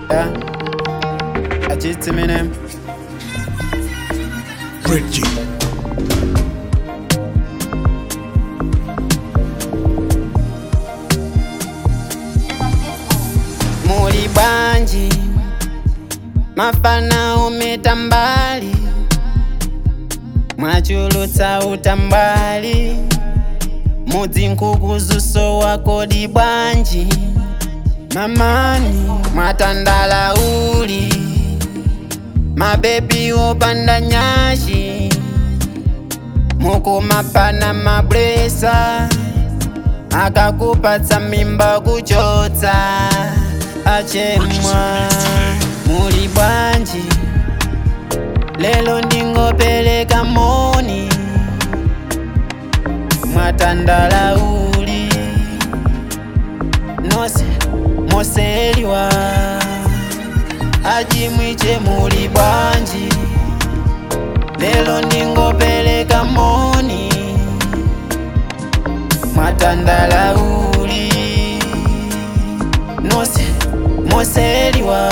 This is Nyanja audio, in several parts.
Yeah, Ajit Eminem. Reggie. Muli bwanji, mafana umetambali, mwachulutsa utambali, mudzi nkukuzuso wako di bwanji, mamani mwatandala uli, mabebi opanda nyashi, mukumapana mablesa, akakupatsa mimba kuchotsa achemwa. Muli bwanji, lelo ndingopeleka moni, mwatandala uli, nose moseliwa ajimwiche. Muli bwanji, lelo ndingopeleka moni, mwatandala uli, nose moseliwa.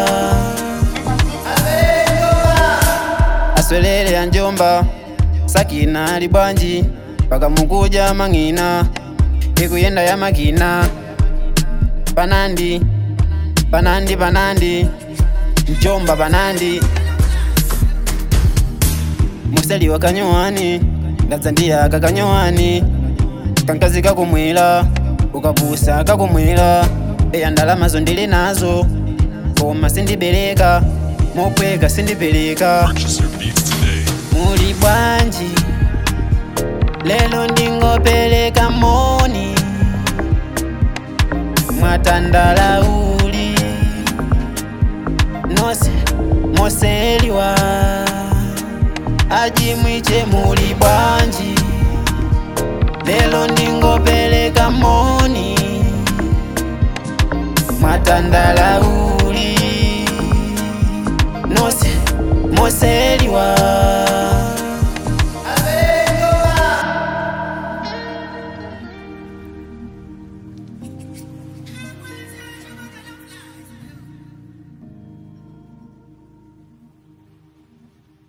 Aswelele ya njomba Sakina ali bwanji, paka mukuja mang'ina ikuyenda ya makina. Panandi panandi panandi njomba panandi, museliwa kanyowani ndadzandiya kakanyowani, kankazi kakumwila ukapusa kakumwila. Eya ndalama zondili nazo koma sindibereka, mopweka sindipereka. Muli bwanji, lelo ndingopeleka moni, mwatandala uli, nose moseliwa ajimwiche. Muli bwanji, lelo ndingopeleka moni, mwatandala uli, nose moseliwa.